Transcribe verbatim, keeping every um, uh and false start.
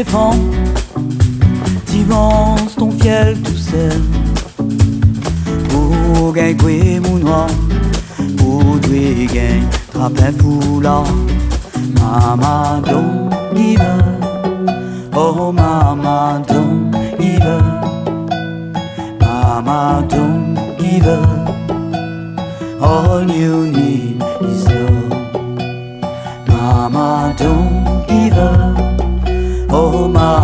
éléphant, t'immense ton fiel tout seul. Pour gagner mon noir, pour gagner trappe foulard. Mama don't give up, oh mama don't give up. Mama don't give up, all you need is love. Mama don't give up, oh mama.